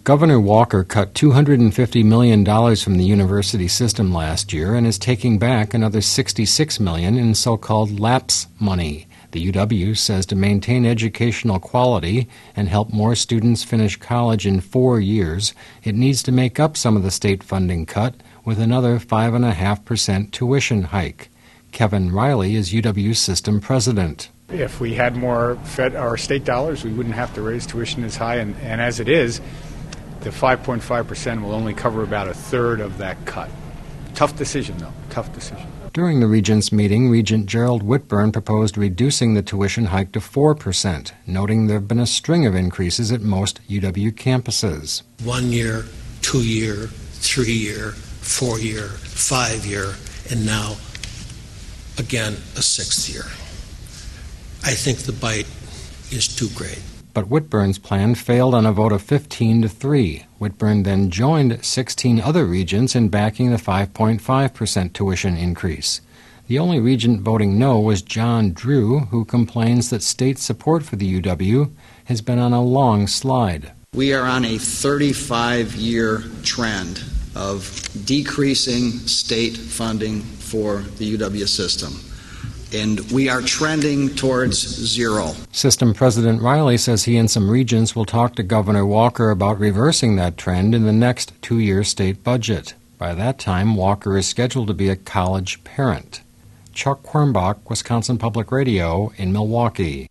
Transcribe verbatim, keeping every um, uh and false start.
Governor Walker cut two hundred fifty million dollars from the university system last year and is taking back another sixty-six million dollars in so-called lapse money. The U W says to maintain educational quality and help more students finish college in four years, it needs to make up some of the state funding cut with another five point five percent tuition hike. Kevin Riley is U W's system president. If we had more fed our state dollars, we wouldn't have to raise tuition as high, and, and as it is, the five point five percent will only cover about a third of that cut. Tough decision, though. Tough decision. During the Regents' meeting, Regent Gerald Whitburn proposed reducing the tuition hike to four percent, noting there have been a string of increases at most U W campuses. One year, two year, three year, four year, five year, and now, again, a sixth year. I think the bite is too great. But Whitburn's plan failed on a vote of fifteen to three. Whitburn then joined sixteen other regents in backing the five point five percent tuition increase. The only regent voting no was John Drew, who complains that state support for the U W has been on a long slide. We are on a thirty-five year trend of decreasing state funding for the U W system, and we are trending towards zero. System President Riley says he and some regents will talk to Governor Walker about reversing that trend in the next two-year state budget. By that time, Walker is scheduled to be a college parent. Chuck Quirmbach, Wisconsin Public Radio in Milwaukee.